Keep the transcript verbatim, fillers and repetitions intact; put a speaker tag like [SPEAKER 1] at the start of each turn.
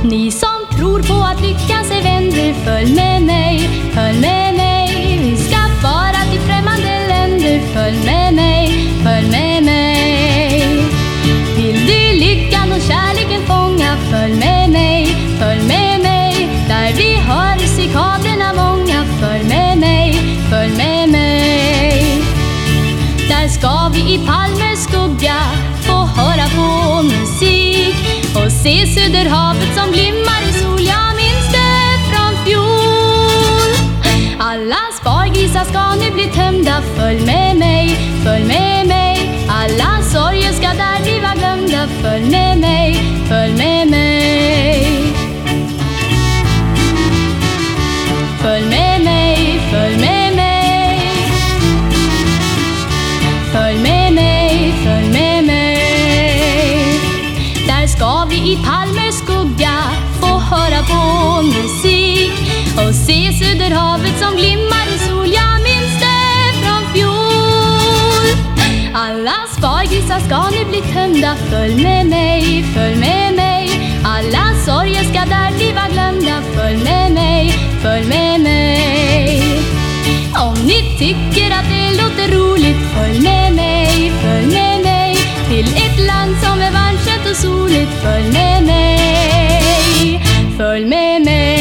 [SPEAKER 1] Ni som tror på att lyckan sig vänder, följ med mig, följ med mig. Vi ska fara till främmande länder, följ med mig, följ med mig. Vill du lyckan och kärleken fånga, följ med mig, följ med mig. Där vi hör cikaderna många, följ med mig, följ med mig. Där ska vi i palmers skugga få höra på musik och se Söderhavet som glimmar i sol. Jag minns det från fjol. Alla spargrisar ska nu bli tömda, följ med mig, följ med mig. Alla sorger ska där bliva glömda, följ med mig, följ med mig. Följ med mig, följ med mig. Följ med mig, följ med mig. Där ska vi i palmers skugga få höra på musik och se Söderhavet som glimmar i sol. Jag minns det från fjol. Alla spargrisar ska nu bli tömda, följ med mig, följ med mig. Alla sorger ska där bliva glömda, följ med mig, följ med mig. Om ni tycker att det låter roligt, följ med mig, följ med mig. Till ett land som är varmt, skönt och soligt, följ med mig, följ med mig.